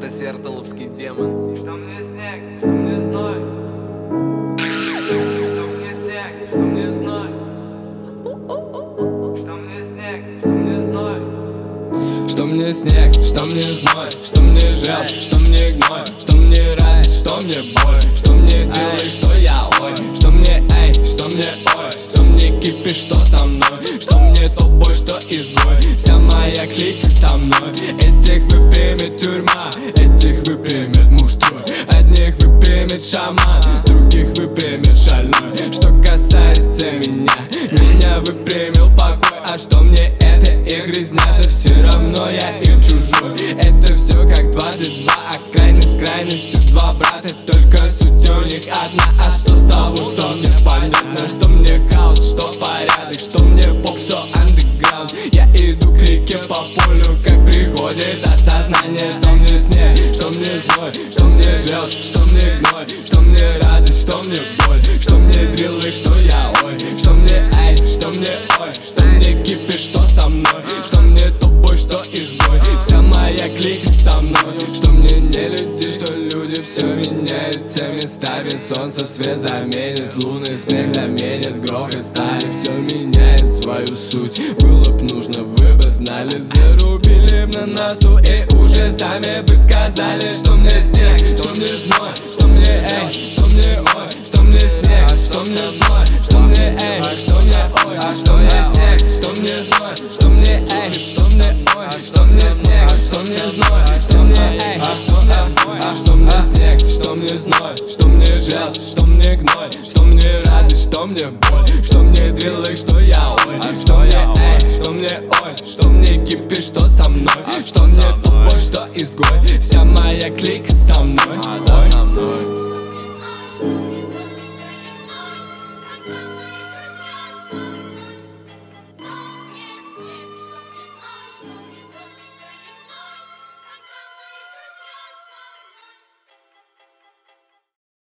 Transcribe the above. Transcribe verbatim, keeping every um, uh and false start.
Это Сертоловский демон. Что мне снег, что мне зной, что мне снег, что мне зной, что мне снег, что мне зной, что мне снег, что мне зной, что мне жал, что мне гной, что мне радость, что мне боль, что мне делай, что я ой, что мне эй, что мне ой, что мне кипиш, что со мной, что мне то бой, что изгой, вся моя клика со мной. Этих выпрямит тюрьма, этих выпрямит муштрой, одних выпрямит шаман, других выпрямит шальной. Что касается меня, меня выпрямил покой, а что мне это их грязня, да все равно я им чужой. Это все как двадцать два, а крайность крайностью два брата, только суть у них одна. А что с того, что мне понятно, что мне хаос, что порядок, что мне поп, что андеграунд. Я иду к реке по полю, как приходит осознание, что мне снег, что мне зной, что мне желчь, что мне гной, что мне радость, что мне боль, что мне дриллы, что я ой, что мне эй, что мне ой, что мне кипиш, что со мной, что мне тупой, что изгой, вся моя клика со мной. Что мне не люди, что люди, все меняется местами, солнце свет заменит, лунный смех заменит, грохот стали, все меняет свою суть. Было б нужно, вы бы знали, зарубили б на носу и уже сами бы сказали, что мне снег, что мне зной, что мне эй, что мне ой, что мне снег, что мне зной, что мне эй, что мне ой, что мне снег, что мне зной, что мне эй, что мне ой, что мне снег, что мне зной, что мне эй, что мне ой, что мне снег, что мне зной, что мне желчь, что мне гной, что мне радость, что мне боль, что мне дриллы, что я ой, что мне эй, что мне ой, что мне кипиш, что со мной, что мне тупой, что изгой, вся моя клика со мной.